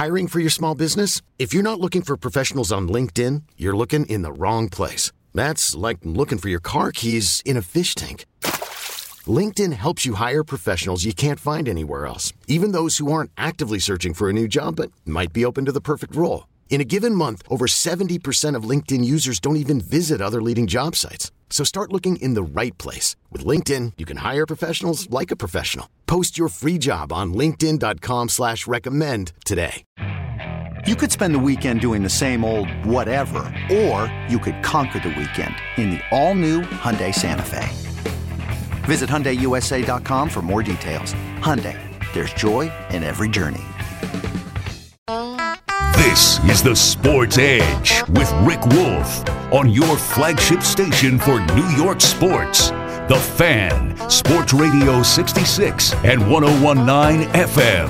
Hiring for your small business? If you're not looking for professionals on LinkedIn, you're looking in the wrong place. That's like looking for your car keys in a fish tank. LinkedIn helps you hire professionals you can't find anywhere else, even those who aren't actively searching for a new job but might be open to the perfect role. In a given month, over 70% of LinkedIn users don't even visit other leading job sites. So start looking in the right place. With LinkedIn, you can hire professionals like a professional. Post your free job on linkedin.com/recommend today. You could spend the weekend doing the same old whatever, or you could conquer the weekend in the all-new Hyundai Santa Fe. Visit HyundaiUSA.com for more details. Hyundai, there's joy in every journey. This is the Sports Edge with Rick Wolf on your flagship station for New York sports. The Fan, Sports Radio 66 and 101.9 FM,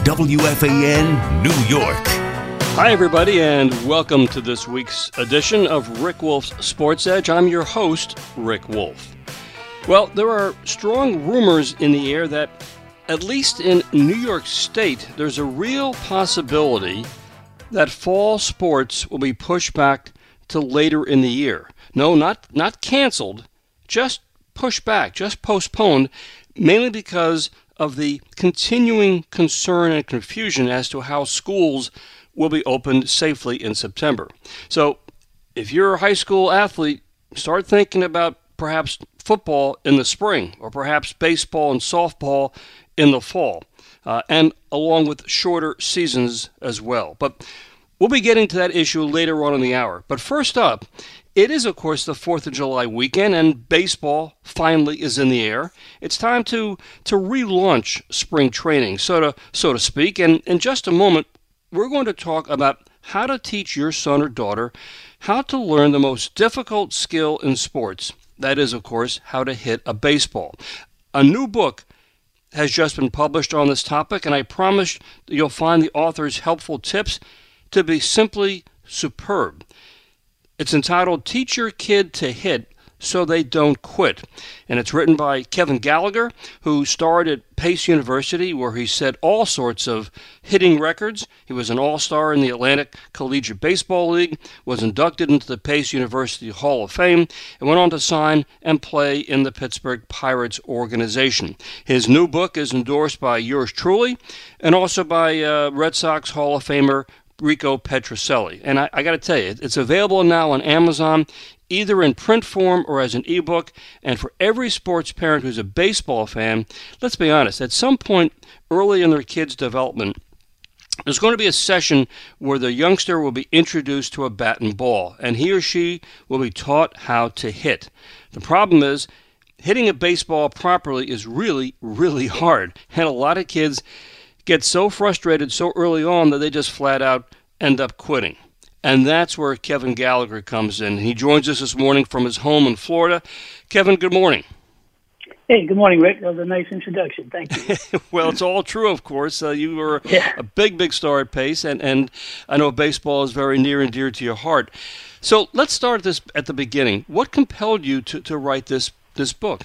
WFAN, New York. Hi, everybody, and welcome to this week's edition of Rick Wolf's Sports Edge. I'm your host, Rick Wolf. Well, there are strong rumors in the air that, at least in New York State, there's a real possibility that fall sports will be pushed back to later in the year. No, not canceled, just pushed back, just postponed, mainly because of the continuing concern and confusion as to how schools will be opened safely in September. So if you're a high school athlete, start thinking about perhaps football in the spring, or perhaps baseball and softball in the fall, and along with shorter seasons as well. But we'll be getting to that issue later on in the hour. But first up, it is, of course, the 4th of July weekend, and baseball finally is in the air. It's time to relaunch spring training, so to speak. And in just a moment, we're going to talk about how to teach your son or daughter how to learn the most difficult skill in sports. That is, of course, how to hit a baseball. A new book has just been published on this topic, and I promise that you'll find the author's helpful tips to be simply superb. It's entitled Teach Your Kid to Hit So They Don't Quit, and it's written by Kevin Gallagher, who starred at Pace University, where he set all sorts of hitting records. He was an all-star in the Atlantic Collegiate Baseball League, was inducted into the Pace University Hall of Fame, and went on to sign and play in the Pittsburgh Pirates organization. His new book is endorsed by yours truly, and also by Red Sox Hall of Famer Rico Petrocelli. And I got to tell you, it's available now on Amazon, either in print form or as an ebook. And for every sports parent who's a baseball fan, let's be honest, at some point early in their kid's development, there's going to be a session where the youngster will be introduced to a bat and ball, and he or she will be taught how to hit. The problem is, hitting a baseball properly is really, really hard, and a lot of kids get so frustrated so early on that they just flat out end up quitting. And that's where Kevin Gallagher comes in. He joins us this morning from his home in Florida. Kevin, good morning. Hey, good morning, Rick. That was a nice introduction. Thank you. Well, it's all true, of course. You were a big star at Pace, and I know baseball is very near and dear to your heart. So let's start this at the beginning. What compelled you to write this book?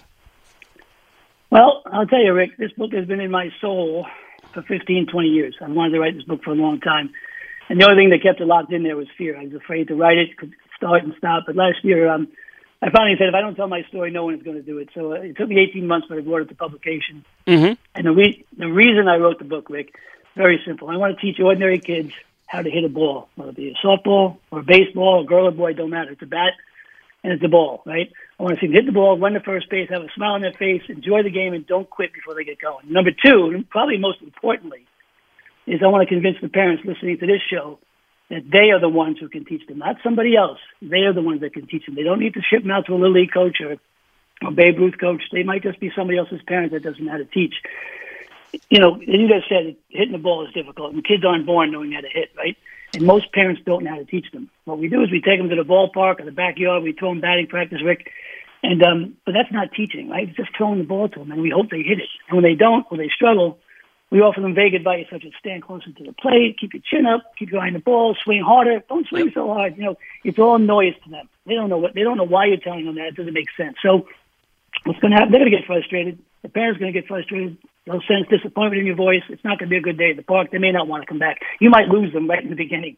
Well, I'll tell you, Rick, this book has been in my soul for 15, 20 years. I wanted to write this book for a long time. And the only thing that kept it locked in there was fear. I was afraid to write it, could start and stop. But last year, I finally said, if I don't tell my story, no one is going to do it. So it took me 18 months, but I brought it to publication. Mm-hmm. And the reason I wrote the book, Rick, very simple. I want to teach ordinary kids how to hit a ball, whether it be a softball or a baseball, a girl or boy, don't matter. It's a bat and it's a ball, right? I want to see them hit the ball, run to first base, have a smile on their face, enjoy the game, and don't quit before they get going. Number two, and probably most importantly, is I want to convince the parents listening to this show that they are the ones who can teach them, not somebody else. They are the ones that can teach them. They don't need to ship them out to a Little League coach or a Babe Ruth coach. They might just be somebody else's parent that doesn't know how to teach. You know, you just said hitting the ball is difficult, and kids aren't born knowing how to hit, right? And most parents don't know how to teach them. What we do is we take them to the ballpark or the backyard, we throw them batting practice, Rick, and but that's not teaching, right? It's just throwing the ball to them, and we hope they hit it. And when they don't, or they struggle, we offer them vague advice such as stand closer to the plate, keep your chin up, keep your eye on the ball, swing harder, don't swing so hard. You know, it's all noise to them. They don't know why you're telling them that. It doesn't make sense. So what's going to happen? They're going to get frustrated. The parents are going to get frustrated. They'll sense disappointment in your voice. It's not going to be a good day at the park. They may not want to come back. You might lose them right in the beginning.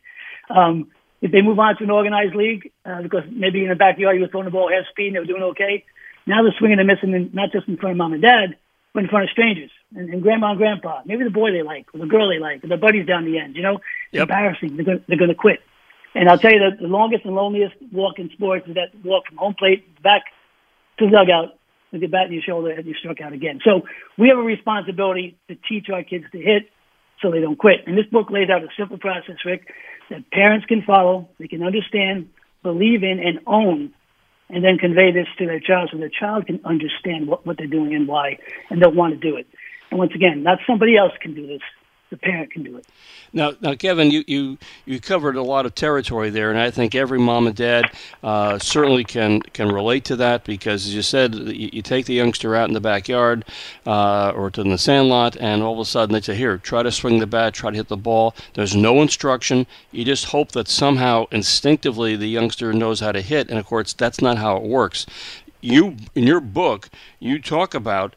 If they move on to an organized league, because maybe in the backyard you were throwing the ball half speed and they were doing okay, now they're swinging and missing, not just in front of mom and dad, but in front of strangers and grandma and grandpa, maybe the boy they like, or the girl they like, or their buddies down the end. It's embarrassing. They're going to quit. And I'll tell you that the longest and loneliest walk in sports is that walk from home plate back to the dugout with your bat in your shoulder and you struck out again. So we have a responsibility to teach our kids to hit so they don't quit. And this book lays out a simple process, Rick, that parents can follow, they can understand, believe in, and own, and then convey this to their child so their child can understand what they're doing and why, and they'll want to do it. And once again, not somebody else can do this. The parent can do it. Now, Kevin, you covered a lot of territory there, and I think every mom and dad certainly can relate to that because, as you said, you take the youngster out in the backyard or in the sandlot, and all of a sudden they say, here, try to swing the bat, try to hit the ball. There's no instruction. You just hope that somehow instinctively the youngster knows how to hit, and, of course, that's not how it works. In your book, you talk about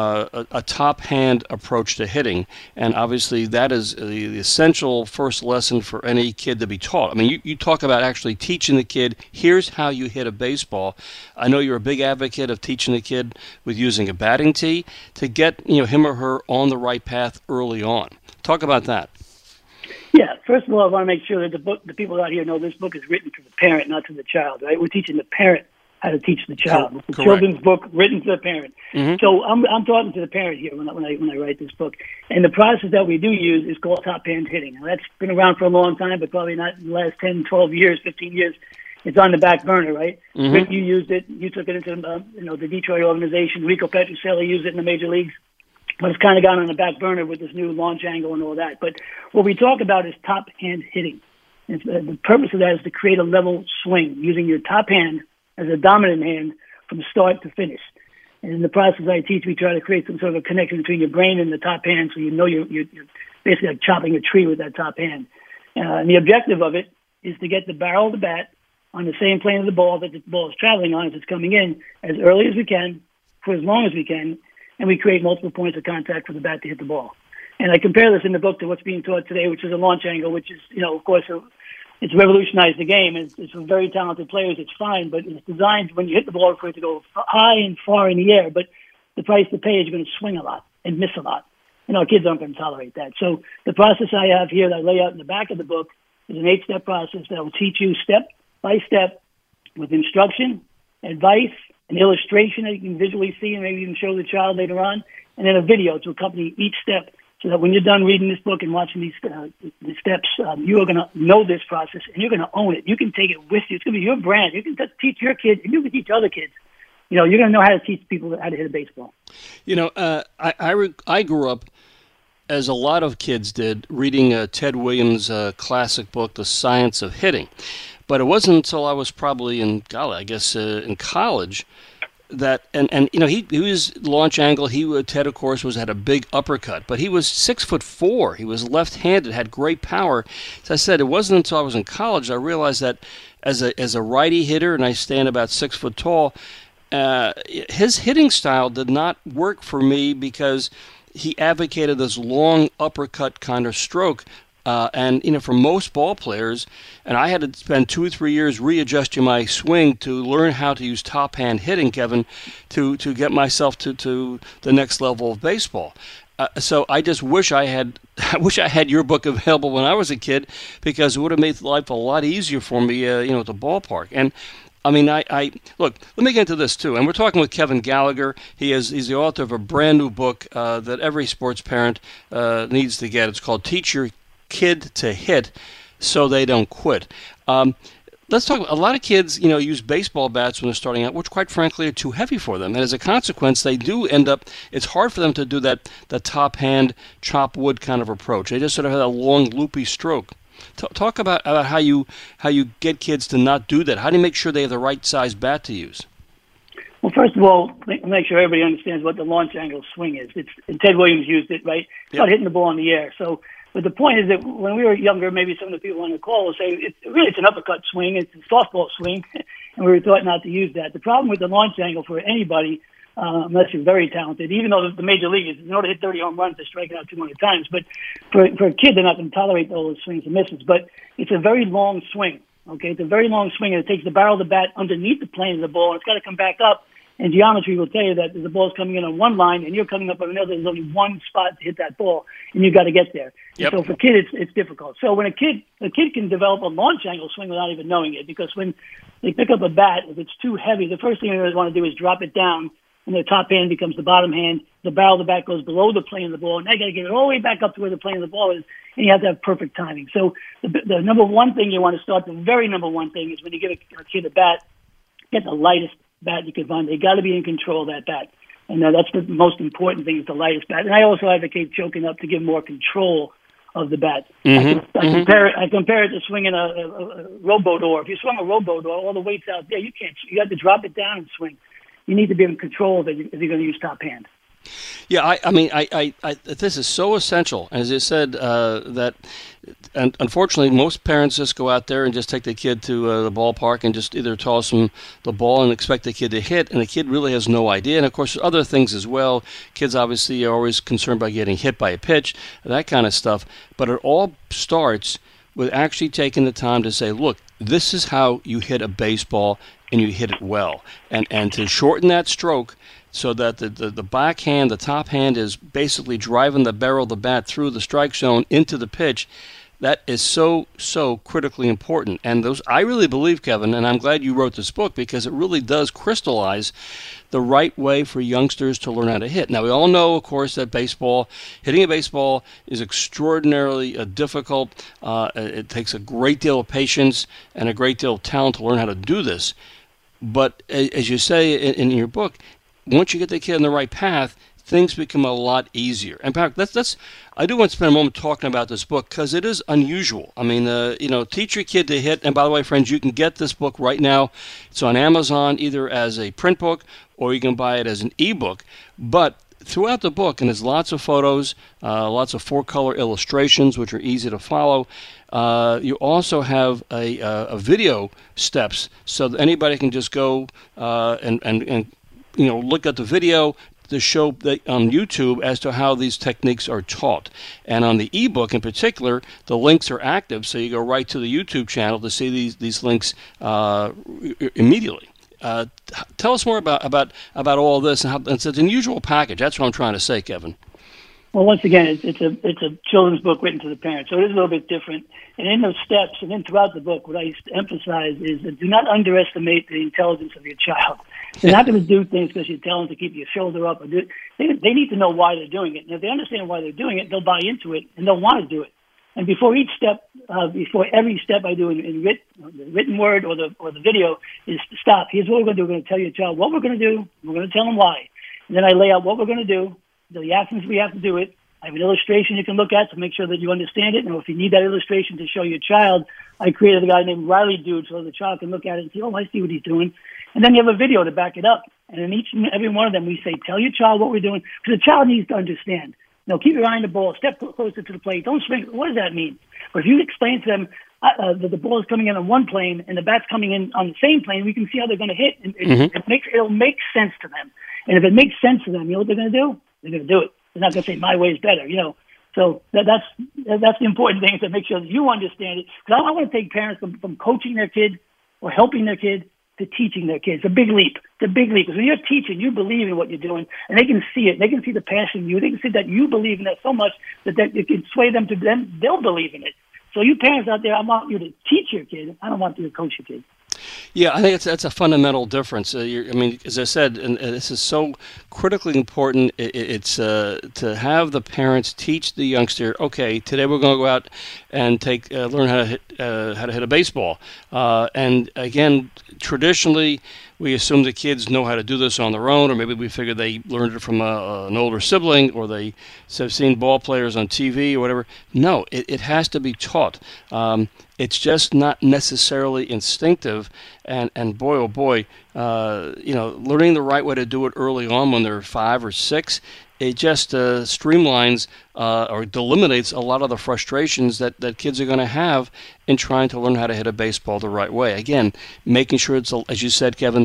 a top-hand approach to hitting, and obviously that is the essential first lesson for any kid to be taught. I mean, you talk about actually teaching the kid, here's how you hit a baseball. I know you're a big advocate of teaching the kid with using a batting tee to get him or her on the right path early on. Talk about that. Yeah, first of all, I want to make sure that the people out here know this book is written to the parent, not to the child, right? We're teaching the parent how to teach the child. It's a children's book written to the parent. Mm-hmm. So I'm talking to the parent here when I write this book. And the process that we do use is called top hand hitting. And that's been around for a long time, but probably not in the last 10, 12 years, 15 years. It's on the back burner, right? Mm-hmm. Rick, you used it. You took it into the Detroit organization. Rico Petrocelli used it in the major leagues. But it's kind of gone on the back burner with this new launch angle and all that. But what we talk about is top hand hitting. And the purpose of that is to create a level swing using your top hand as a dominant hand from start to finish. And in the process I teach, we try to create some sort of a connection between your brain and the top hand so you're basically like chopping a tree with that top hand. And the objective of it is to get the barrel of the bat on the same plane of the ball that the ball is traveling on as it's coming in as early as we can, for as long as we can, and we create multiple points of contact for the bat to hit the ball. And I compare this in the book to what's being taught today, which is a launch angle, which is, of course, it's revolutionized the game. It's for very talented players. It's fine, but it's designed when you hit the ball for it to go high and far in the air. But the price to pay is you're going to swing a lot and miss a lot. Our kids aren't going to tolerate that. So the process I have here that I lay out in the back of the book is an 8-step process that will teach you step by step with instruction, advice, an illustration that you can visually see and maybe even show the child later on, and then a video to accompany each step. So that when you're done reading this book and watching these steps, you are going to know this process and you're going to own it. You can take it with you. It's going to be your brand. You can teach your kids and you can teach other kids. You're going to know how to teach people how to hit a baseball. I grew up, as a lot of kids did, reading Ted Williams' classic book, The Science of Hitting. But it wasn't until I was probably in college that he was launch angle. Ted, of course, had a big uppercut, but he was 6'4". He was left-handed, had great power. As I said, it wasn't until I was in college I realized that as a righty hitter, and I stand about 6 foot tall, his hitting style did not work for me because he advocated this long uppercut kind of stroke. And for most ball players, and I had to spend 2 or 3 years readjusting my swing to learn how to use top hand hitting, Kevin, to get myself to the next level of baseball. So I just wish I had your book available when I was a kid, because it would have made life a lot easier for me, at the ballpark. And I mean, I look. Let me get into this too. And we're talking with Kevin Gallagher. He's the author of a brand new book that every sports parent needs to get. It's called Teach Your Kid to Hit So They Don't Quit. Let's talk. A lot of kids, use baseball bats when they're starting out, which quite frankly are too heavy for them. And as a consequence, they do end up, it's hard for them to do the top hand, chop wood kind of approach. They just sort of have a long, loopy stroke. Talk about how you get kids to not do that. How do you make sure they have the right size bat to use? Well, first of all, make sure everybody understands what the launch angle swing is. And Ted Williams used it, right? It's about hitting the ball in the air. So, but the point is that when we were younger, maybe some of the people on the call will say, it's an uppercut swing, it's a softball swing, and we were taught not to use that. The problem with the launch angle for anybody, unless you're very talented. Even though the major leaguers, in order to hit 30 home runs, they're striking out 200 times. But for a kid, they're not going to tolerate all those swings and misses. But it's a very long swing. Okay, it's a very long swing, and it takes the barrel of the bat underneath the plane of the ball, and it's got to come back up. And geometry will tell you that the ball's coming in on one line, and you're coming up on another. There's only one spot to hit that ball, and you've got to get there. Yep. So for kids, it's difficult. So when a kid can develop a launch angle swing without even knowing it, because when they pick up a bat, if it's too heavy, the first thing they want to do is drop it down, and their top hand becomes the bottom hand. The barrel of the bat goes below the plane of the ball, and they got to get it all the way back up to where the plane of the ball is, and you have to have perfect timing. So the number one thing you want to start, the very number one thing, is when you give a kid a bat, get the lightest bat you can find. They got to be in control of that bat, and that's the most important thing, is the lightest bat. And I also advocate choking up to give more control of the bat. I compare it to swinging a rowboat oar. If you swing a rowboat oar, all the weight's out there. You can't. You have to drop it down and swing. You need to be in control of it if you're going to use top hand. Yeah, I mean, this is so essential. As you said, that, and unfortunately, most parents just go out there and just take the kid to the ballpark and just either toss them the ball and expect the kid to hit, and the kid really has no idea. And of course, there's other things as well. Kids obviously are always concerned by getting hit by a pitch, that kind of stuff. But it all starts with actually taking the time to say, look, this is how you hit a baseball, and you hit it well. And to shorten that stroke so that the backhand, the top hand, is basically driving the barrel of the bat through the strike zone into the pitch, that is so critically important. And those, I really believe, Kevin, and I'm glad you wrote this book, because it really does crystallize the right way for youngsters to learn how to hit. Now, we all know, of course, that hitting a baseball is extraordinarily difficult. It takes a great deal of patience and a great deal of talent to learn how to do this. But as you say in your book, once you get the kid on the right path, things become a lot easier. In fact, I do want to spend a moment talking about this book, because it is unusual. I mean, teach your kid to hit. And by the way, friends, you can get this book right now. It's on Amazon, either as a print book or you can buy it as an ebook. But throughout the book, and there's lots of photos, lots of 4-color illustrations, which are easy to follow. You also have a video steps, so that anybody can just go and look at the video to show on YouTube as to how these techniques are taught. And on the ebook in particular, the links are active, so you go right to the YouTube channel to see these links immediately. Tell us more about all this, and how it's an unusual package. That's what I'm trying to say, Kevin. Well, once again, it's a children's book written to the parents, so it is a little bit different. And in those steps, and then throughout the book, what I emphasize is that do not underestimate the intelligence of your child. They're not going to do things because you tell them to keep your shoulder up. They need to know why they're doing it. And if they understand why they're doing it, they'll buy into it, and they'll want to do it. And before each step, before every step I do in the written word or the video, is stop. Here's what we're going to do. We're going to tell your child what we're going to do. We're going to tell them why. And then I lay out what we're going to do, the actions we have to do it. I have an illustration you can look at to make sure that you understand it. And if you need that illustration to show your child, I created a guy named Riley Dude so the child can look at it and say, oh, I see what he's doing. And then you have a video to back it up. And in each and every one of them, we say, tell your child what we're doing. Because the child needs to understand. Keep your eye on the ball. Step closer to the plate. Don't swing. What does that mean? But if you explain to them that the ball is coming in on one plane and the bat's coming in on the same plane, we can see how they're going to hit. It'll make sense to them. And if it makes sense to them, you know what they're going to do? They're going to do it. They're not going to say, my way is better, So that's the important thing, is to make sure that you understand it. Because I want to take parents from coaching their kid or helping their kid to teaching their kids. It's a big leap. Because when you're teaching, you believe in what you're doing, and they can see it. They can see the passion in you. They can see that you believe in it so much that it can sway them to them. They'll believe in it. So you parents out there, I want you to teach your kid. I don't want you to coach your kid. Yeah, I think that's a fundamental difference. As I said, and this is so critically important. It's to have the parents teach the youngster. Okay, today we're going to go out and learn how to hit a baseball. And again, traditionally, we assume the kids know how to do this on their own, or maybe we figure they learned it from an older sibling, or they have seen ball players on TV or whatever. No, it has to be taught. It's just not necessarily instinctive, and boy, oh boy, learning the right way to do it early on when they're 5 or 6, it just streamlines or eliminates a lot of the frustrations that kids are going to have in trying to learn how to hit a baseball the right way. Again, making sure it's, as you said, Kevin,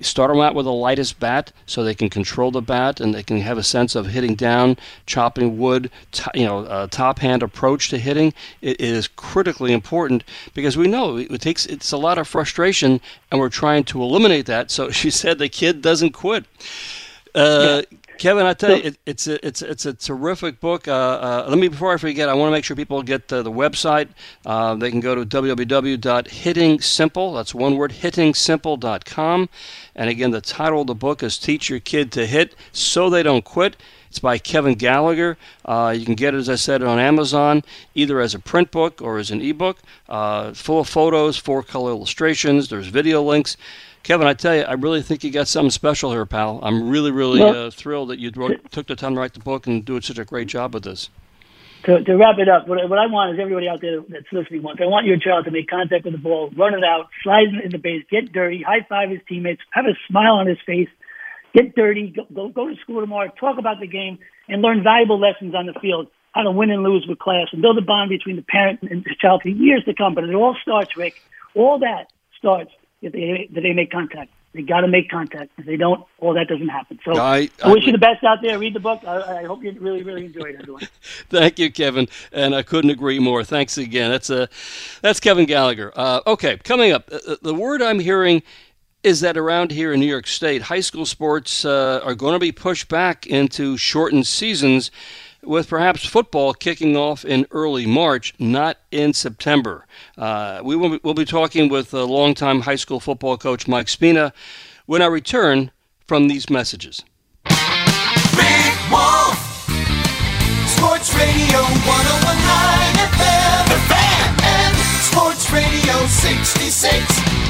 start them out with the lightest bat so they can control the bat and they can have a sense of hitting down, chopping wood, top hand approach to hitting. It is critically important because we know it's a lot of frustration, and we're trying to eliminate that. So she said the kid doesn't quit. Kevin, I tell you, it's a terrific book. Before I forget, I want to make sure people get the website. They can go to www.hittingsimple. That's one word, hittingsimple.com. And again, the title of the book is Teach Your Kid to Hit So They Don't Quit. It's by Kevin Gallagher. You can get it, as I said, on Amazon, either as a print book or as an ebook, full of photos, 4-color illustrations. There's video links. Kevin, I tell you, I really think you got something special here, pal. I'm really, really thrilled that you took the time to write the book and do such a great job with this. To wrap it up, what I want is everybody out there that's listening wants. I want your child to make contact with the ball, run it out, slide in the base, get dirty, high-five his teammates, have a smile on his face, get dirty, go to school tomorrow, talk about the game, and learn valuable lessons on the field, how to win and lose with class, and build a bond between the parent and the child for years to come. But it all starts, Rick, all that starts if they make contact. They got to make contact. If they don't, all that doesn't happen. So I wish you the best out there. Read the book. I hope you really, really enjoyed it, everyone. Thank you, Kevin, and I couldn't agree more. Thanks again. That's Kevin Gallagher. Okay, coming up, the word I'm hearing is that around here in New York State, high school sports are going to be pushed back into shortened seasons, with perhaps football kicking off in early March, not in September. We'll be talking with longtime high school football coach Mike Spina when I return from these messages. Rick Wolf, Sports Radio 101.9 FM, The Fan, and Sports Radio 66,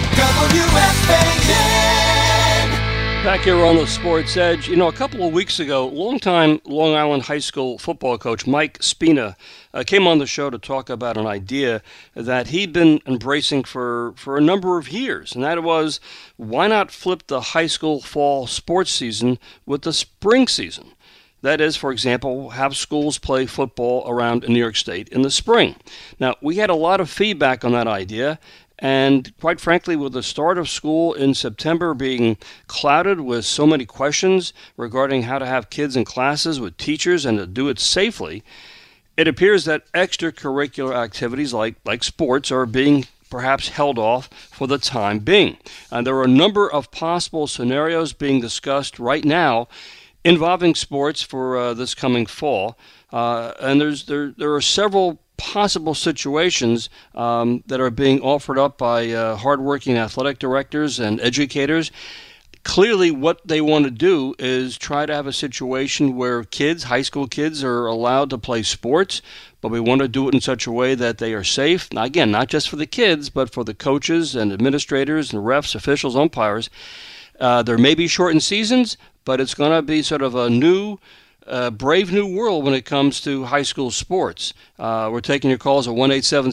WFAN. Back here on the Sports Edge, a couple of weeks ago, longtime Long Island high school football coach Mike Spina came on the show to talk about an idea that he'd been embracing for a number of years, and that was, why not flip the high school fall sports season with the spring season? That is, for example, have schools play football around New York State in the spring. Now, we had a lot of feedback on that idea. And quite frankly, with the start of school in September being clouded with so many questions regarding how to have kids in classes with teachers and to do it safely, it appears that extracurricular activities like sports are being perhaps held off for the time being. And there are a number of possible scenarios being discussed right now involving sports for this coming fall. And there are several possible situations that are being offered up by hardworking athletic directors and educators. Clearly, what they want to do is try to have a situation where high school kids are allowed to play sports, but we want to do it in such a way that they are safe. Now, again, not just for the kids, but for the coaches and administrators and refs, officials, umpires. There may be shortened seasons, but it's going to be sort of a brave new world when it comes to high school sports. We're taking your calls at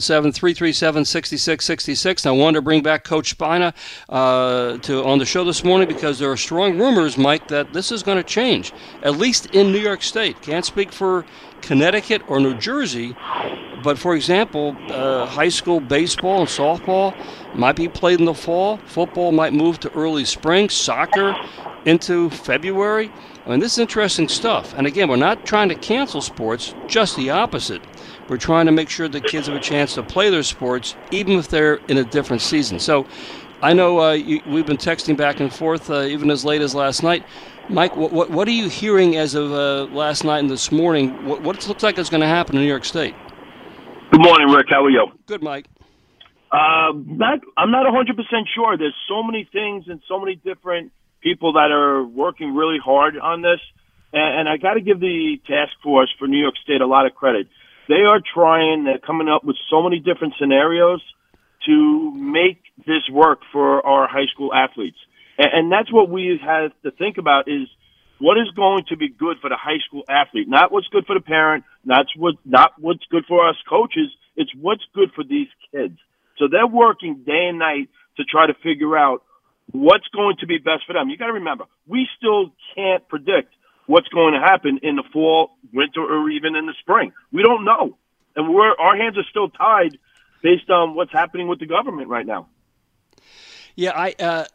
1-877-337-6666. I wanted to bring back Coach Spina on the show this morning because there are strong rumors, Mike, that this is going to change, at least in New York State. Can't speak for Connecticut or New Jersey, but for example, high school baseball and softball might be played in the fall. Football might move to early spring. Soccer into February. I mean, this is interesting stuff. And again, we're not trying to cancel sports, just the opposite. We're trying to make sure the kids have a chance to play their sports, even if they're in a different season. So I know we've been texting back and forth even as late as last night. Mike, what are you hearing as of last night and this morning? What looks like is going to happen in New York State? Good morning, Rick. How are you? Good, Mike. I'm not 100% sure. There's so many things and so many different people that are working really hard on this. And I got to give the task force for New York State a lot of credit. They're coming up with so many different scenarios to make this work for our high school athletes. And that's what we have to think about is what is going to be good for the high school athlete, not what's good for the parent, not what's good for us coaches. It's what's good for these kids. So they're working day and night to try to figure out what's going to be best for them. You got to remember, we still can't predict what's going to happen in the fall, winter, or even in the spring. We don't know. And our hands are still tied based on what's happening with the government right now. Yeah,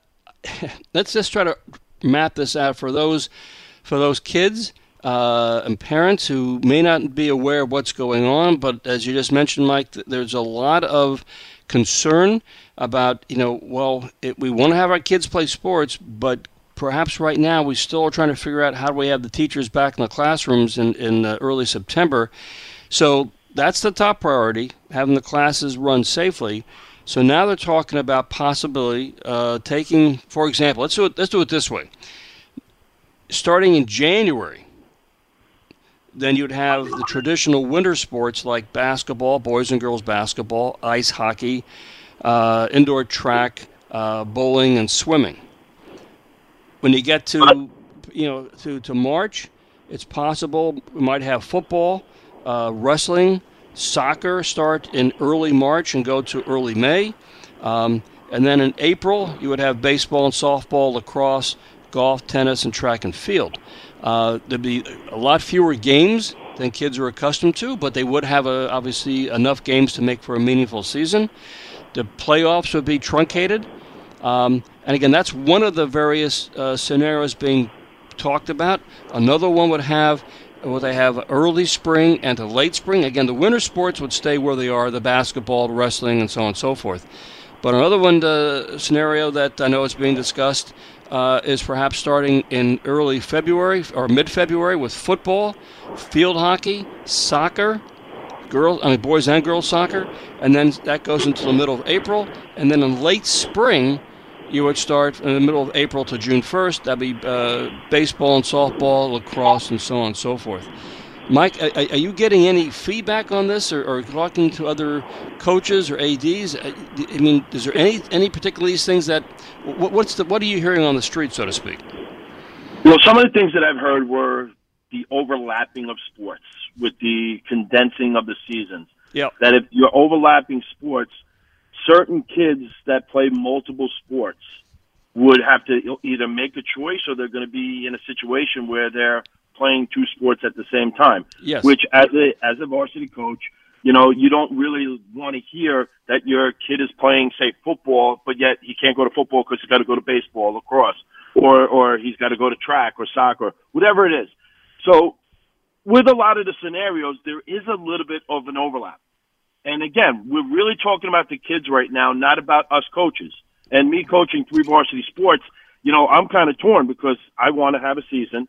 let's just try to map this out for those kids and parents who may not be aware of what's going on. But as you just mentioned, Mike, there's a lot of concern about, we want to have our kids play sports, but perhaps right now we still are trying to figure out how do we have the teachers back in the classrooms in early September. So that's the top priority, having the classes run safely. So now they're talking about possibility taking, for example, let's do it this way. Starting in January, then you'd have the traditional winter sports like basketball, boys and girls basketball, ice hockey, indoor track, bowling, and swimming. When you get to March, it's possible we might have football, wrestling, soccer start in early March and go to early May. And then in April, you would have baseball and softball, lacrosse, golf, tennis, and track and field. There'd be a lot fewer games than kids are accustomed to, but they would have obviously enough games to make for a meaningful season. The playoffs would be truncated. And again, that's one of the various scenarios being talked about. Another one would have early spring and to late spring. Again, the winter sports would stay where they are, the basketball, the wrestling, and so on and so forth. But another one, the scenario that I know is being discussed is perhaps starting in early February or mid-February with football, field hockey, soccer, boys and girls soccer, and then that goes into the middle of April. And then in late spring, you would start in the middle of April to June 1st. That'd be baseball and softball, lacrosse, and so on and so forth. Mike, are you getting any feedback on this or talking to other coaches or ADs? I mean, is there any particular these things that what are you hearing on the street, so to speak? Well, some of the things that I've heard were the overlapping of sports with the condensing of the seasons. Yeah. That if you're overlapping sports, certain kids that play multiple sports would have to either make a choice or they're going to be in a situation where they're playing two sports at the same time. Yes. Which, as a varsity coach, you don't really want to hear that your kid is playing, say, football, but yet he can't go to football because he's got to go to baseball, lacrosse, or he's got to go to track or soccer, whatever it is. So with a lot of the scenarios, there is a little bit of an overlap. And again, we're really talking about the kids right now, not about us coaches. And me coaching 3 varsity sports, I'm kind of torn because I want to have a season,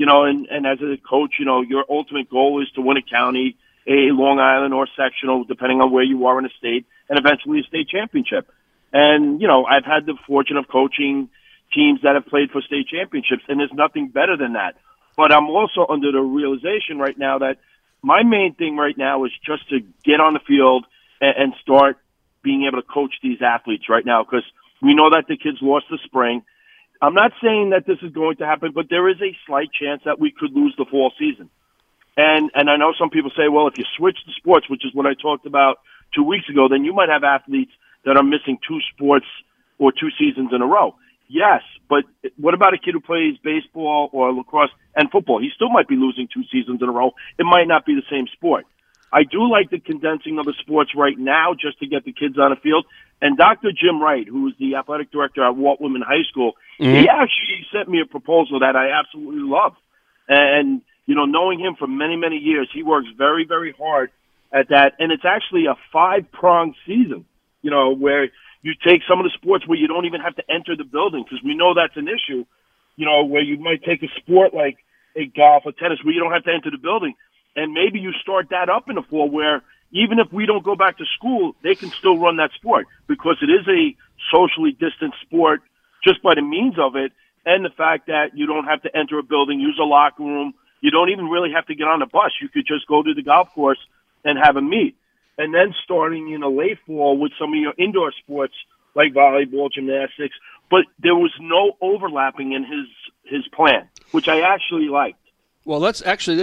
and as a coach, your ultimate goal is to win a county, a Long Island or sectional, depending on where you are in a state, and eventually a state championship. And, I've had the fortune of coaching teams that have played for state championships, and there's nothing better than that. But I'm also under the realization right now that my main thing right now is just to get on the field and start being able to coach these athletes right now, because we know that the kids lost the spring. I'm not saying that this is going to happen, but there is a slight chance that we could lose the fall season. And I know some people say, well, if you switch the sports, which is what I talked about 2 weeks ago, then you might have athletes that are missing 2 sports or 2 seasons in a row. Yes, but what about a kid who plays baseball or lacrosse and football? He still might be losing 2 seasons in a row. It might not be the same sport. I do like the condensing of the sports right now just to get the kids on the field. And Dr. Jim Wright, who is the athletic director at Walt Whitman High School, he actually sent me a proposal that I absolutely love. And, knowing him for many, many years, he works very, very hard at that. And it's actually a 5-pronged season, where you take some of the sports where you don't even have to enter the building, because we know that's an issue, where you might take a sport like a golf or tennis where you don't have to enter the building. And maybe you start that up in the fall where even if we don't go back to school, they can still run that sport because it is a socially distanced sport just by the means of it and the fact that you don't have to enter a building, use a locker room. You don't even really have to get on a bus. You could just go to the golf course and have a meet. And then starting in a late fall with some of your indoor sports like volleyball, gymnastics, but there was no overlapping in his plan, which I actually liked. Well, let's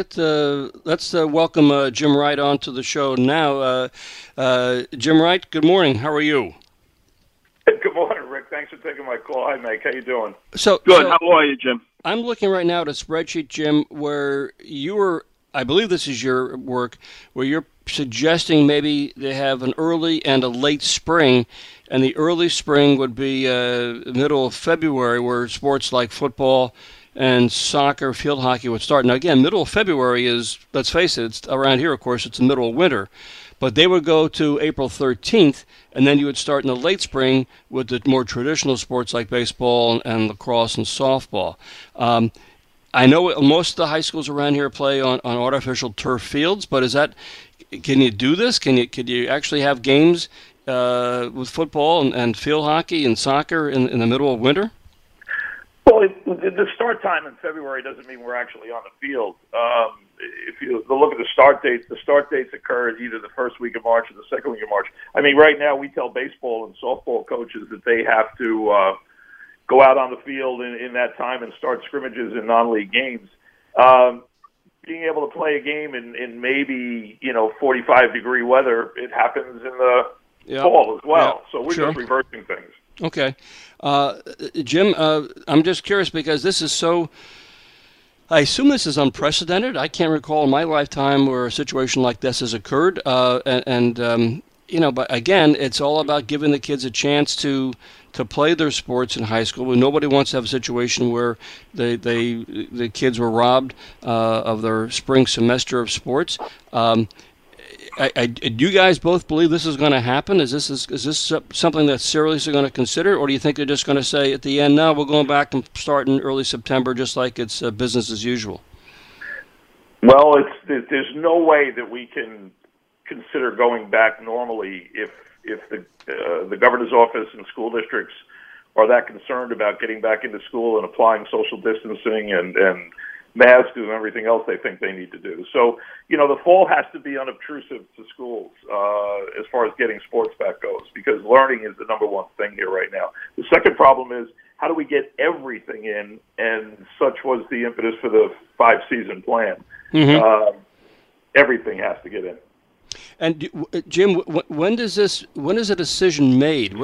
welcome Jim Wright onto the show now. Jim Wright, good morning. How are you? Good morning, Rick. Thanks for taking my call. Hi, Mike. How you doing? Good. How are you, Jim? I'm looking right now at a spreadsheet, Jim, where you were, I believe this is your work, where you're suggesting maybe they have an early and a late spring, and the early spring would be middle of February, where sports like football and soccer, field hockey would start. Now, again, middle of February is, let's face it, it's around here, of course, it's the middle of winter. But they would go to April 13th, and then you would start in the late spring with the more traditional sports like baseball and lacrosse and softball. I know most of the high schools around here play on artificial turf fields, but can you do this? Could you actually have games with football and field hockey and soccer in the middle of winter? Well, the start time in February doesn't mean we're actually on the field. If you look at the start dates occur either the first week of March or the second week of March. I mean, right now we tell baseball and softball coaches that they have to go out on the field in that time and start scrimmages in non-league games. Being able to play a game in maybe 45-degree weather, it happens in the fall as well. So we're just reversing things. Okay. Jim, I'm just curious because this is so, I assume this is unprecedented. I can't recall in my lifetime where a situation like this has occurred. But again, it's all about giving the kids a chance to play their sports in high school. Nobody wants to have a situation where the kids were robbed of their spring semester of sports. Do you guys both believe this is going to happen? Is this something that's seriously going to consider, or do you think they're just going to say at the end, no, we're going back and start in early September just like it's business as usual? Well, there's no way that we can consider going back normally if the governor's office and school districts are that concerned about getting back into school and applying social distancing and masks and everything else they think they need to do. So, the fall has to be unobtrusive to schools as far as getting sports back goes, because learning is the number one thing here right now. The second problem is, how do we get everything in? And such was the impetus for the 5-season plan. Mm-hmm. Everything has to get in. And Jim, when is a decision made?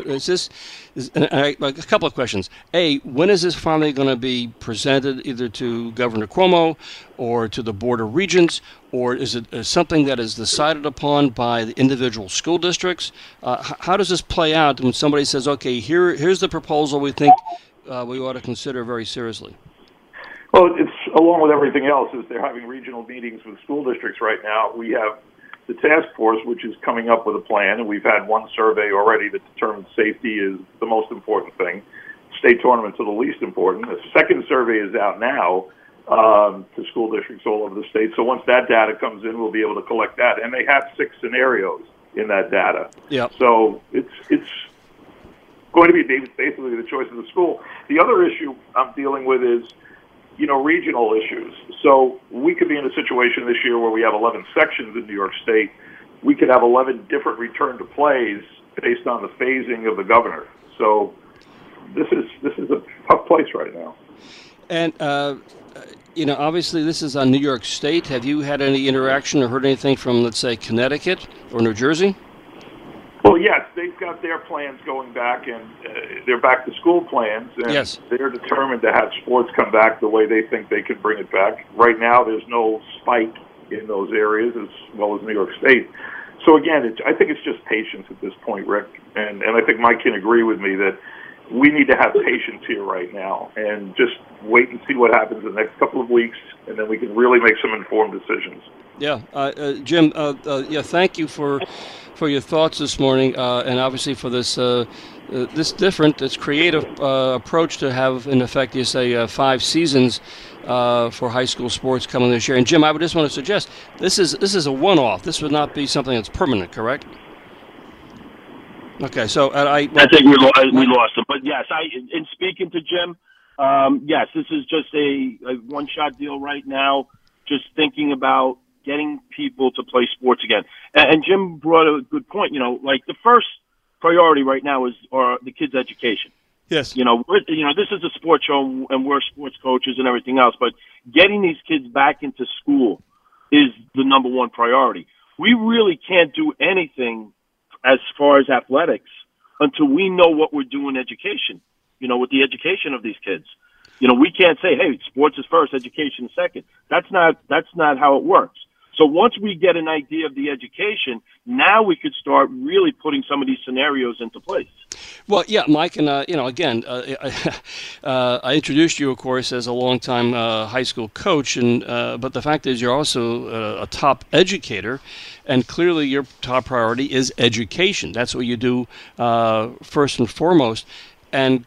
A couple of questions. A, when is this finally going to be presented either to Governor Cuomo or to the Board of Regents, or is it something that is decided upon by the individual school districts? How does this play out when somebody says, okay, here's the proposal we think we ought to consider very seriously? Well, it's along with everything else, is they're having regional meetings with school districts right now. We have the task force, which is coming up with a plan, and we've had one survey already that determines safety is the most important thing. State tournaments are the least important. The second survey is out now to school districts all over the state. So once that data comes in, we'll be able to collect that. And they have 6 scenarios in that data. Yeah. So it's going to be basically the choice of the school. The other issue I'm dealing with is, regional issues. So we could be in a situation this year where we have 11 sections in New York State. We could have 11 different return to plays based on the phasing of the governor. So this is a tough place right now. And, obviously this is on New York State. Have you had any interaction or heard anything from, let's say, Connecticut or New Jersey? Well, yes, they've got their plans going back, and they're back-to-school plans, and yes, they're determined to have sports come back the way they think they can bring it back. Right now, there's no spike in those areas as well as New York State. So, again, I think it's just patience at this point, Rick, and I think Mike can agree with me that we need to have patience here right now and just wait and see what happens in the next couple of weeks, and then we can really make some informed decisions. Yeah, Jim, thank you for your thoughts this morning, and obviously for this this creative approach to have, in effect, you say 5 seasons for high school sports coming this year. And Jim, I would just want to suggest this is a one-off. This would not be something that's permanent, correct? Okay, so I think we lost him, but yes, in speaking to Jim, yes, this is just a one-shot deal right now. Just thinking about getting people to play sports again. And Jim brought a good point. Like the first priority right now is the kids' education. Yes. This is a sports show, and we're sports coaches and everything else. But getting these kids back into school is the number one priority. We really can't do anything as far as athletics until we know what we're doing in education. With the education of these kids. We can't say, hey, sports is first, education is second. That's not how it works. So once we get an idea of the education, now we could start really putting some of these scenarios into place. Well, yeah, Mike, and again, I introduced you, of course, as a longtime high school coach, and but the fact is, you're also a top educator, and clearly your top priority is education. That's what you do first and foremost, and.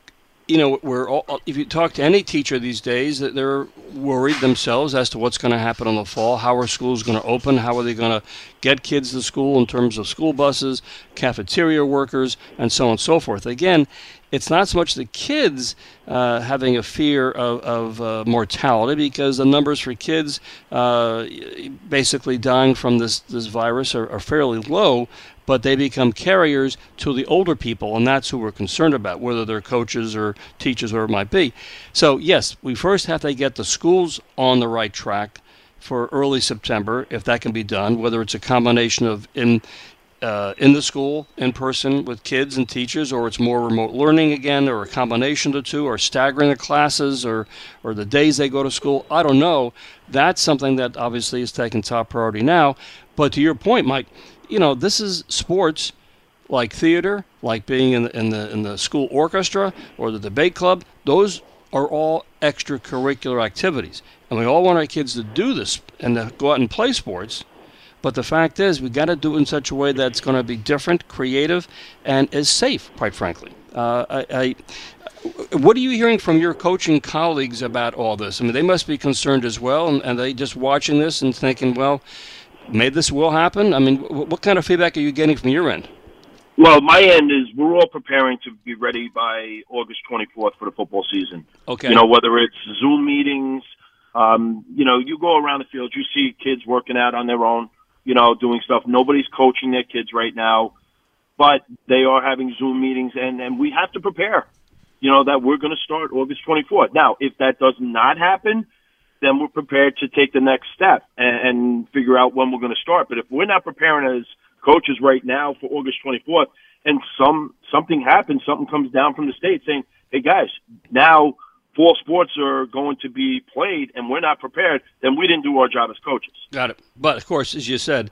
If you talk to any teacher these days, that they're worried themselves as to what's going to happen in the fall. How are schools going to open? How are they going to get kids to school in terms of school buses, cafeteria workers, and so on and so forth? Again, it's not so much the kids having a fear of mortality, because the numbers for kids basically dying from this virus are fairly low, but they become carriers to the older people, and that's who we're concerned about, whether they're coaches or teachers, whatever it might be. So, yes, we first have to get the schools on the right track for early September, if that can be done, whether it's a combination of in the school, in person with kids and teachers, or it's more remote learning again, or a combination of the two, or staggering the classes, or the days they go to school. I don't know. That's something that obviously is taking top priority now. But to your point, Mike, this is sports like theater, like being in the school orchestra or the debate club. Those are all extracurricular activities. And we all want our kids to do this and to go out and play sports. But the fact is, we got to do it in such a way that's going to be different, creative, and is safe, quite frankly. What are you hearing from your coaching colleagues about all this? I mean, they must be concerned as well, and they just watching this and thinking, well, maybe this will happen? I mean, what kind of feedback are you getting from your end? Well, my end is we're all preparing to be ready by August 24th for the football season. Okay. Whether it's Zoom meetings, you go around the field, you see kids working out on their own, doing stuff. Nobody's coaching their kids right now, but they are having Zoom meetings, and we have to prepare, that we're going to start August 24th. Now, if that does not happen, then we're prepared to take the next step and figure out when we're going to start. But if we're not preparing as coaches right now for August 24th, and something happens, something comes down from the state saying, hey, guys, now fall sports are going to be played and we're not prepared, then we didn't do our job as coaches. Got it. But, of course, as you said,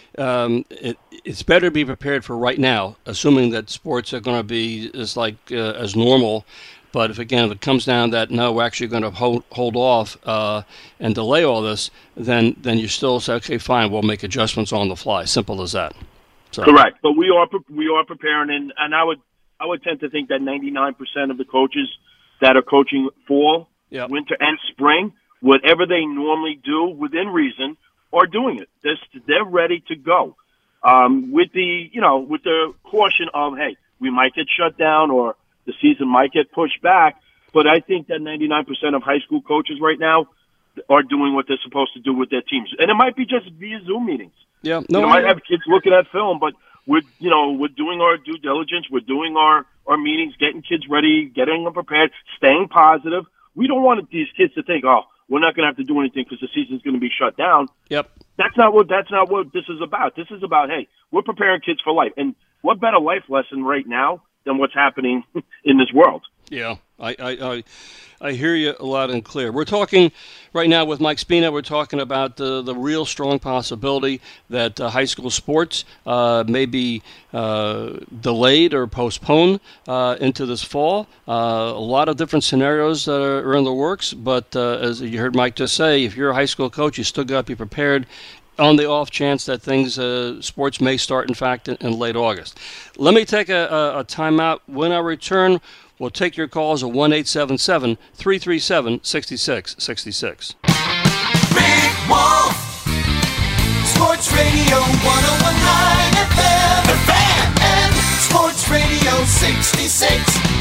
it's better to be prepared for right now, assuming that sports are going to be as normal. But if it comes down that, no, we're actually going to hold off and delay all this, then you still say, okay, fine, we'll make adjustments on the fly. Simple as that. So. Correct. But we are preparing, and I would tend to think that 99% of the coaches that are coaching fall, winter, and spring, whatever they normally do within reason, are doing it. They're ready to go. With the caution of, hey, we might get shut down or the season might get pushed back, but I think that 99% of high school coaches right now are doing what they're supposed to do with their teams. And it might be just via Zoom meetings. Yeah, might have kids looking at film, but we're doing our due diligence. We're doing our meetings, getting kids ready, getting them prepared, staying positive. We don't want these kids to think, oh, we're not going to have to do anything because the season's going to be shut down. Yep. That's not what this is about. This is about, hey, we're preparing kids for life. And what better life lesson right now than what's happening in this world? Yeah, I hear you loud and clear. We're talking right now with Mike Spina. We're talking about the real strong possibility that high school sports may be delayed or postponed into this fall. A lot of different scenarios that are in the works, but as you heard Mike just say, if you're a high school coach, you still got to be prepared on the off chance that sports may start, in fact, in late August. Let me take a timeout. When I return, we'll take your calls at 1-877-337-6666. Rick Wolf, Sports Radio 101.9 FM, The Fan, and Sports Radio 66,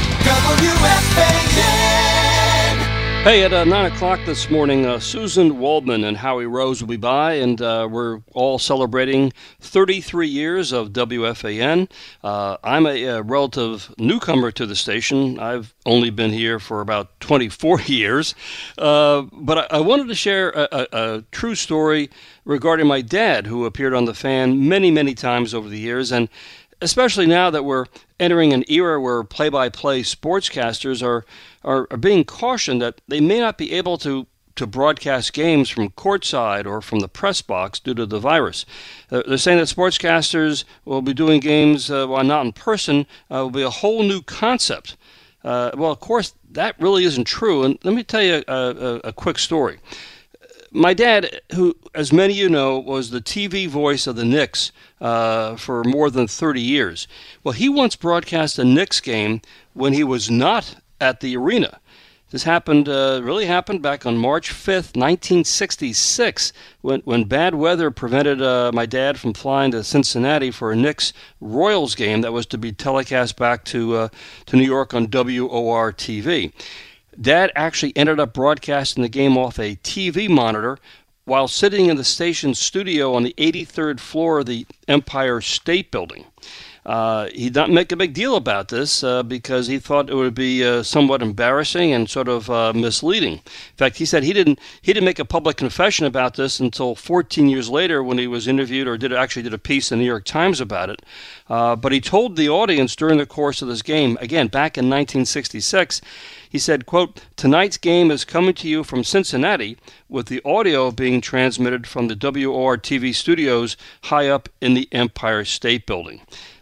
WFAN. Hey, at 9 o'clock this morning, Susan Waldman and Howie Rose will be by, and we're all celebrating 33 years of WFAN. I'm a relative newcomer to the station. I've only been here for about 24 years. But I wanted to share a true story regarding my dad, who appeared on The Fan many, many times over the years, and especially now that we're entering an era where play-by-play sportscasters are being cautioned that they may not be able to to broadcast games from courtside or from the press box due to the virus. They're saying that sportscasters will be doing games while not in person will be a whole new concept. Well, of course, that really isn't true. And let me tell you a quick story. My dad, who, as many of you know, was the TV voice of the Knicks for more than 30 years. Well, he once broadcast a Knicks game when he was not at the arena. This really happened back on March 5th, 1966, when bad weather prevented my dad from flying to Cincinnati for a Knicks-Royals game that was to be telecast back to New York on WOR-TV. Dad actually ended up broadcasting the game off a TV monitor while sitting in the station's studio on the 83rd floor of the Empire State Building. He did not make a big deal about this because he thought it would be somewhat embarrassing and sort of misleading. In fact, he said he didn't make a public confession about this until 14 years later when he was interviewed or did a piece in the New York Times about it. But he told the audience during the course of this game, again, back in 1966, he said, quote, "Tonight's game is coming to you from Cincinnati with the audio being transmitted from the WOR-TV studios high up in the Empire State Building."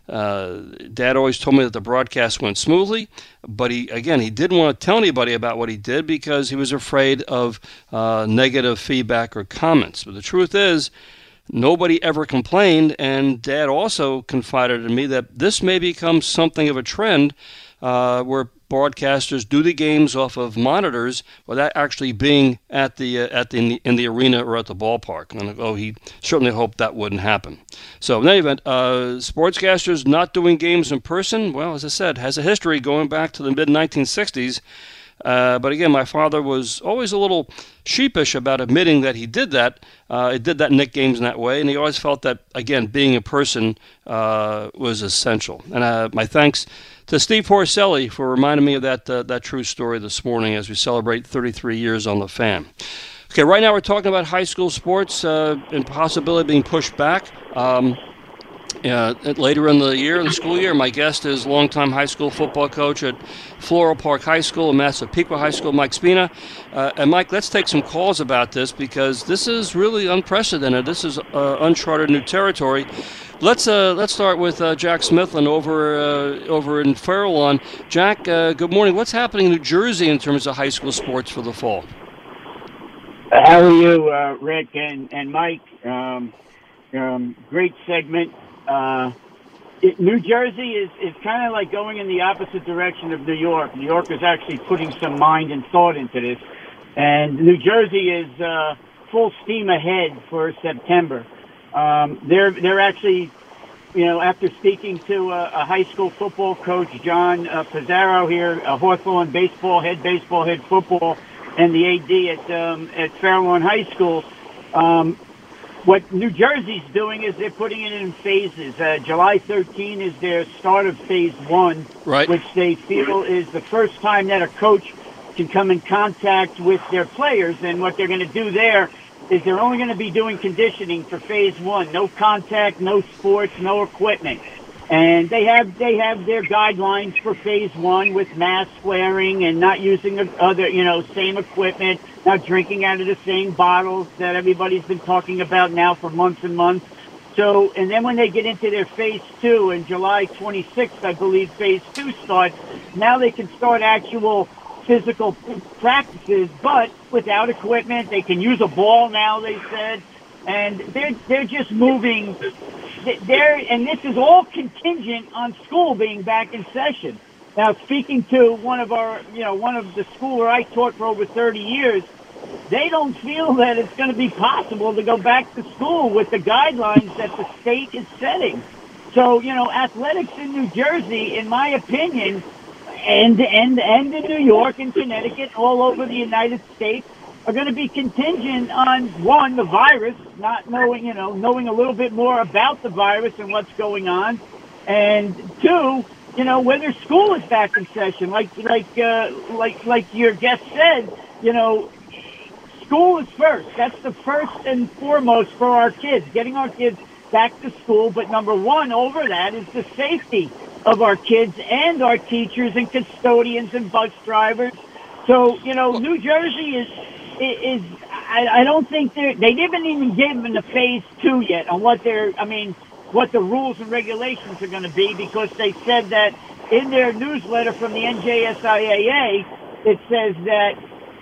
Dad always told me that the broadcast went smoothly, but he didn't want to tell anybody about what he did because he was afraid of negative feedback or comments. But the truth is, nobody ever complained, and Dad also confided in me that this may become something of a trend where broadcasters do the games off of monitors without actually being in the arena or at the ballpark. And he certainly hoped that wouldn't happen. So in any event, sportscasters not doing games in person, well, as I said, has a history going back to the mid-1960s. But again, my father was always a little sheepish about admitting that he did that. He did that Knicks games in that way, and he always felt that, again, being in person was essential. And my thanks to Steve Porcelli for reminding me of that true story this morning as we celebrate 33 years on The Fan. Okay, right now we're talking about high school sports and possibility being pushed back. Later in the year, in the school year, my guest is longtime high school football coach at Floral Park High School and Massapequa High School, Mike Spina. And Mike, let's take some calls about this because this is really unprecedented. This is uncharted new territory. Let's start with Jack Smithlin over in Fair Lawn. Jack, good morning. What's happening in New Jersey in terms of high school sports for the fall? How are you, Rick and Mike? Great segment. New Jersey is kind of like going in the opposite direction of New York. New York is actually putting some mind and thought into this, and New Jersey is full steam ahead for September. They're actually, after speaking to a high school football coach, John Pizarro here, a Hawthorne head football, and the AD at Fair Lawn High School. What New Jersey's doing is they're putting it in phases. July 13 is their start of phase 1, right, which they feel is the first time that a coach can come in contact with their players. And what they're going to do there is they're only going to be doing conditioning for phase 1. No contact, no sports, no equipment. And they have their guidelines for phase 1 with mask wearing and not using same equipment, not drinking out of the same bottles that everybody's been talking about now for months and months. So, and then when they get into their phase 2 in July 26th, I believe phase 2 starts, now they can start actual physical practices, but without equipment. They can use a ball now, they said, and they're just moving. And this is all contingent on school being back in session. Now, speaking to one of the school where I taught for over 30 years, they don't feel that it's going to be possible to go back to school with the guidelines that the state is setting. So, athletics in New Jersey, in my opinion, and in New York and Connecticut, all over the United States, are going to be contingent on, one, the virus, not knowing a little bit more about the virus and what's going on, and two, whether school is back in session. Like your guest said, school is first. That's the first and foremost for our kids, getting our kids back to school. But number one over that is the safety of our kids and our teachers and custodians and bus drivers. So, New Jersey is I don't think they didn't even give them the phase 2 yet on what the rules and regulations are going to be, because they said that in their newsletter from the NJSIAA, it says that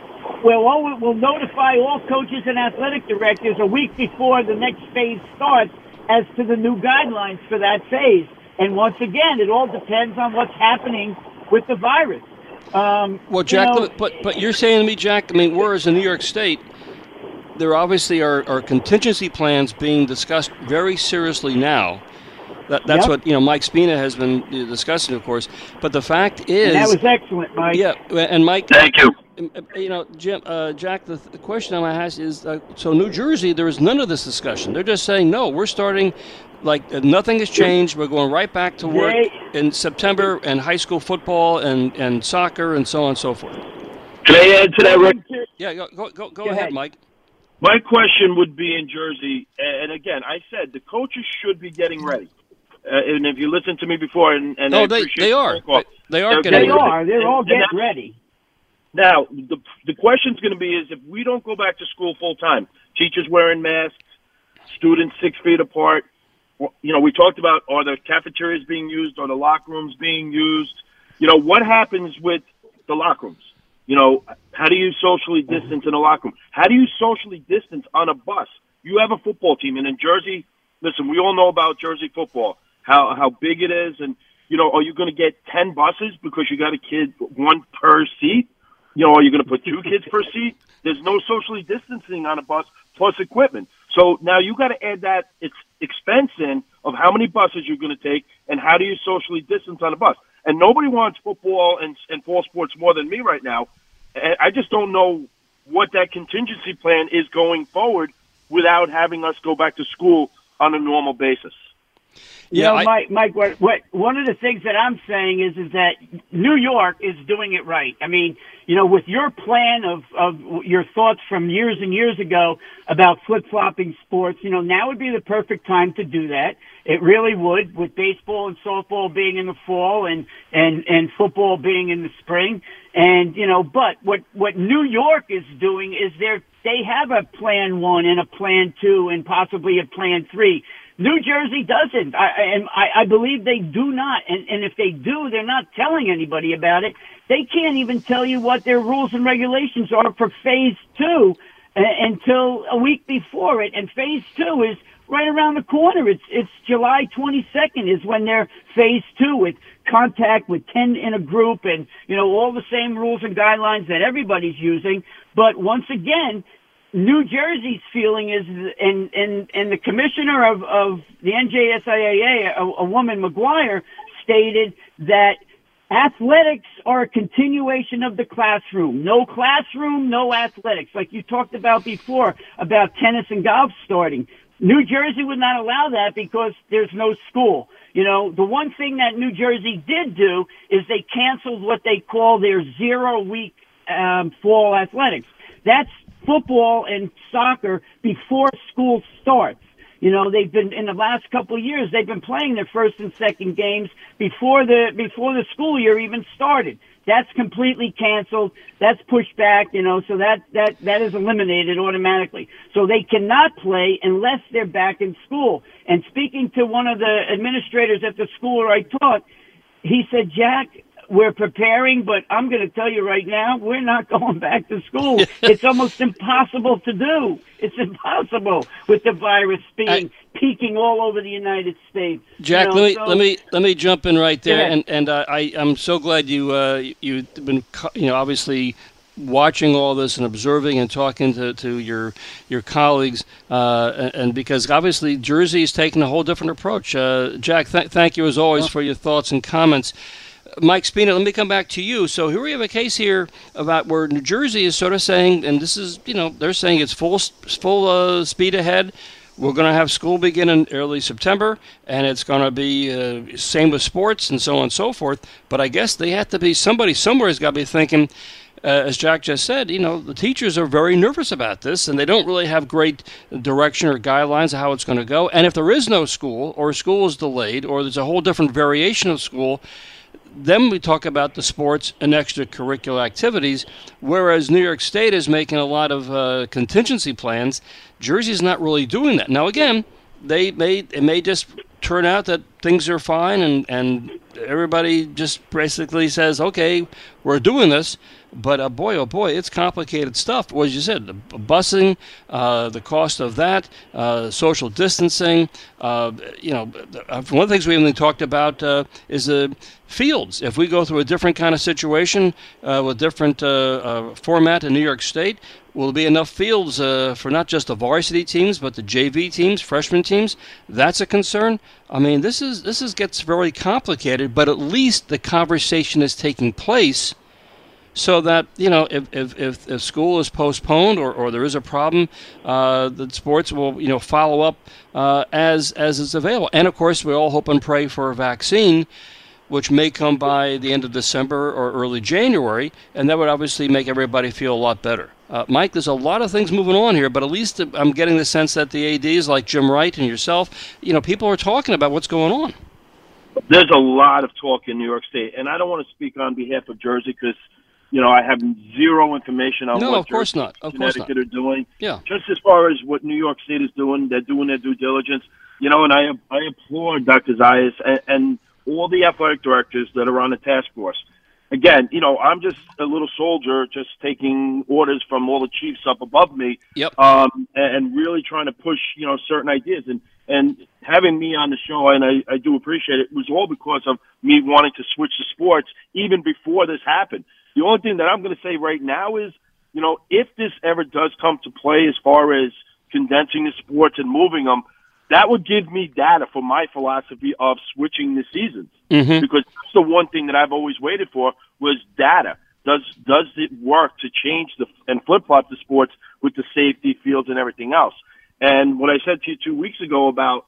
we'll notify all coaches and athletic directors a week before the next phase starts as to the new guidelines for that phase. And once again, it all depends on what's happening with the virus. Well, Jack, but you're saying to me, Jack, whereas in New York State, there obviously are contingency plans being discussed very seriously now. That's what Mike Spina has been discussing, of course. But the fact is, and that was excellent, Mike. Yeah, and Mike, thank you. Jim, Jack, the question I'm going to ask is: so New Jersey, there is none of this discussion. They're just saying, no, we're starting like nothing has changed. We're going right back to work in September, and high school football and soccer and so on and so forth. Can I add to that, Rick? Yeah, go ahead, Mike. My question would be in Jersey, and again, I said the coaches should be getting ready. And if you listened to me before, and I appreciate they are. They are getting ready. They are. They're all getting ready. Now, the question's going to be is if we don't go back to school full time, teachers wearing masks, students 6 feet apart. We talked about, are the cafeterias being used? Are the locker rooms being used? What happens with the locker rooms? How do you socially distance in a locker room? How do you socially distance on a bus? You have a football team, and in Jersey, listen, we all know about Jersey football, how big it is, and, are you going to get 10 buses because you got a kid, one per seat? Are you going to put 2 kids per seat? There's no socially distancing on a bus plus equipment. So now you got to add that expense in of how many buses you're going to take and how do you socially distance on a bus. And nobody wants football and fall sports more than me right now. And I just don't know what that contingency plan is going forward without having us go back to school on a normal basis. Mike, what one of the things that I'm saying is that New York is doing it right. With your plan of your thoughts from years and years ago about flip-flopping sports, now would be the perfect time to do that. It really would, with baseball and softball being in the fall and football being in the spring. And, but what New York is doing is they have a plan 1 and a plan 2 and possibly a plan 3. New Jersey doesn't. I believe they do not. And if they do, they're not telling anybody about it. They can't even tell you what their rules and regulations are for phase 2 until a week before it. And phase 2 is right around the corner. It's July 22nd is when they're phase 2 with contact with 10 in a group and, all the same rules and guidelines that everybody's using. But once again, New Jersey's feeling is, and the commissioner of the NJSIAA, a woman, McGuire, stated that athletics are a continuation of the classroom. No classroom, no athletics. Like you talked about before, about tennis and golf starting. New Jersey would not allow that because there's no school. The one thing that New Jersey did do is they canceled what they call their 0-week fall athletics. That's football and soccer before school starts. They've been in the last couple of years. They've been playing their first and second games before the school year even started. That's completely canceled. That's pushed back. So that is eliminated automatically. So they cannot play unless they're back in school. And speaking to one of the administrators at the school where I taught, he said, Jack, we're preparing, but I'm going to tell you right now, we're not going back to school. It's almost impossible to do. It's impossible with the virus peaking all over the United States. Jack, let me jump in right there, and I'm so glad you've been obviously watching all this and observing and talking to your colleagues, and because obviously Jersey is taking a whole different approach. Jack, thank you as always for your thoughts and comments. Mike Spina, let me come back to you. So here we have a case here about where New Jersey is sort of saying, and this is, they're saying it's full speed ahead. We're going to have school begin in early September, and it's going to be same with sports and so on and so forth. But I guess they have to be, somebody somewhere has got to be thinking, as Jack just said, the teachers are very nervous about this, and they don't really have great direction or guidelines of how it's going to go. And if there is no school, or school is delayed, or there's a whole different variation of school, then we talk about the sports and extracurricular activities, whereas New York State is making a lot of contingency plans. Jersey's not really doing that. Now, again, it may just turn out that things are fine and everybody just basically says, okay, we're doing this. But boy, oh boy, it's complicated stuff. As you said, the busing, the cost of that, social distancing. One of the things we haven't talked about is the fields. If we go through a different kind of situation with different format in New York State, will there be enough fields for not just the varsity teams but the JV teams, freshman teams? That's a concern. I mean, this gets very complicated. But at least the conversation is taking place, so that, if school is postponed or there is a problem, the sports will, follow up as it's available. And, of course, we all hope and pray for a vaccine, which may come by the end of December or early January, and that would obviously make everybody feel a lot better. Mike, there's a lot of things moving on here, but at least I'm getting the sense that the ADs like Jim Wright and yourself, people are talking about what's going on. There's a lot of talk in New York State, and I don't want to speak on behalf of Jersey because I have zero information on what Jersey and Connecticut are doing. Yeah. Just as far as what New York State is doing, they're doing their due diligence. And I applaud Dr. Zayas and all the athletic directors that are on the task force. Again, I'm just a little soldier just taking orders from all the chiefs up above me. Yep. And really trying to push, certain ideas. And having me on the show, and I do appreciate it, was all because of me wanting to switch to sports even before this happened. The only thing that I'm going to say right now is, if this ever does come to play as far as condensing the sports and moving them, that would give me data for my philosophy of switching the seasons. Mm-hmm. Because that's the one thing that I've always waited for was data. Does it work to change and flip-flop the sports with the safety fields and everything else? And what I said to you 2 weeks ago about,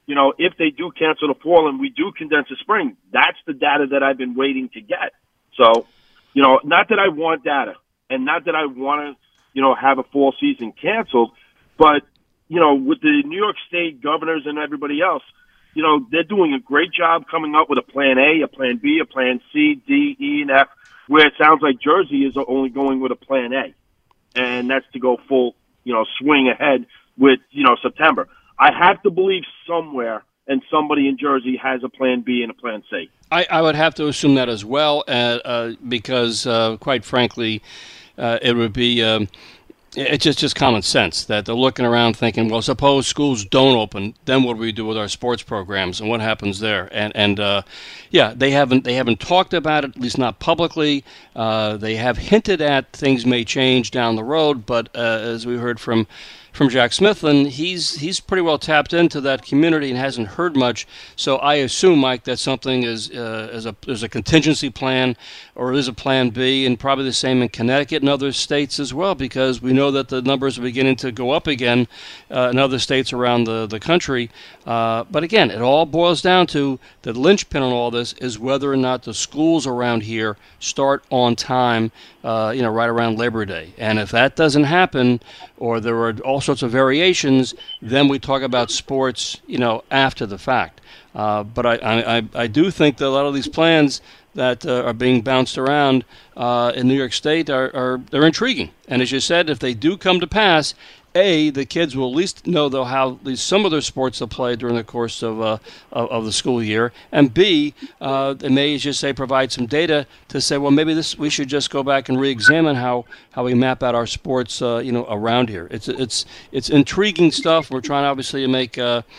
if they do cancel the fall and we do condense the spring, that's the data that I've been waiting to get. So, not that I want data and not that I want to, have a fall season canceled, but, with the New York State governors and everybody else, they're doing a great job coming up with a plan A, a plan B, a plan C, D, E, and F, where it sounds like Jersey is only going with a plan A. And that's to go full, swing ahead with, September. I have to believe somewhere and somebody in Jersey has a plan B and a plan C. I would have to assume that as well, because, quite frankly, it would be it's just common sense that they're looking around thinking, well, suppose schools don't open, then what do we do with our sports programs and what happens there? And they haven't talked about it, at least not publicly. They have hinted at things may change down the road, but as we heard from Jack Smithlin, he's pretty well tapped into that community and hasn't heard much. So I assume, Mike, that something there's a contingency plan or is a plan B, and probably the same in Connecticut and other states as well, because we know that the numbers are beginning to go up again in other states around the country. But again, it all boils down to the linchpin on all this is whether or not the schools around here start on time, right around Labor Day. And if that doesn't happen, or there are all sorts of variations, then we talk about sports, after the fact. But I do think that a lot of these plans that are being bounced around in New York State they're intriguing. And as you said, if they do come to pass, A, the kids will at least know they'll have at least some of their sports to play during the course of the school year, and B, they may, as you say, provide some data to say, well, maybe we should just go back and re-examine how we map out our sports, around here. It's intriguing stuff. We're trying obviously to make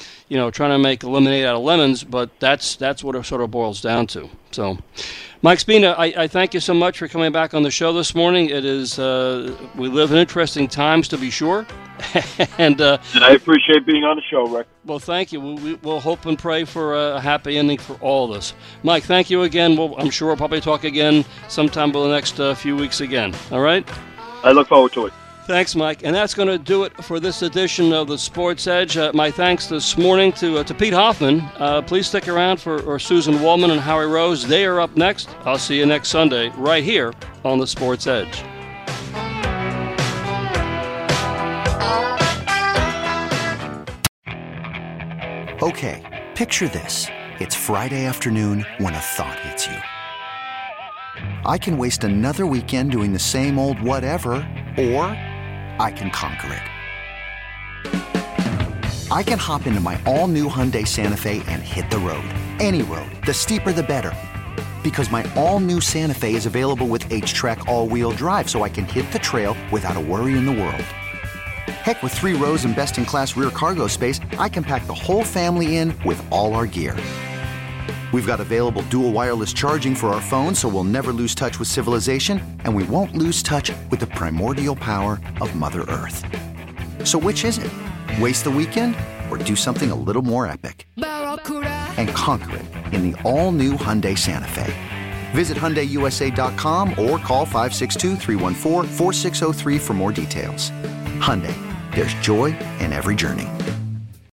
lemonade out of lemons, but that's what it sort of boils down to. So, Mike Spina, I thank you so much for coming back on the show this morning. It is we live in interesting times, to be sure. and I appreciate being on the show, Rick. Well, thank you. We'll hope and pray for a happy ending for all of us. Mike, thank you again. I'm sure we'll probably talk again sometime over the next few weeks again. All right? I look forward to it. Thanks, Mike. And that's going to do it for this edition of the Sports Edge. My thanks this morning to Pete Hoffman. Please stick around for Susan Wallman and Howie Rose. They are up next. I'll see you next Sunday right here on the Sports Edge. Okay, picture this. It's Friday afternoon when a thought hits you. I can waste another weekend doing the same old whatever, or I can conquer it. I can hop into my all-new Hyundai Santa Fe and hit the road. Any road. The steeper, the better. Because my all-new Santa Fe is available with H-Track all-wheel drive, so I can hit the trail without a worry in the world. Heck, with 3 rows and best-in-class rear cargo space, I can pack the whole family in with all our gear. We've got available dual wireless charging for our phones, so we'll never lose touch with civilization, and we won't lose touch with the primordial power of Mother Earth. So which is it? Waste the weekend or do something a little more epic? And conquer it in the all-new Hyundai Santa Fe. Visit HyundaiUSA.com or call 562-314-4603 for more details. Hyundai, there's joy in every journey.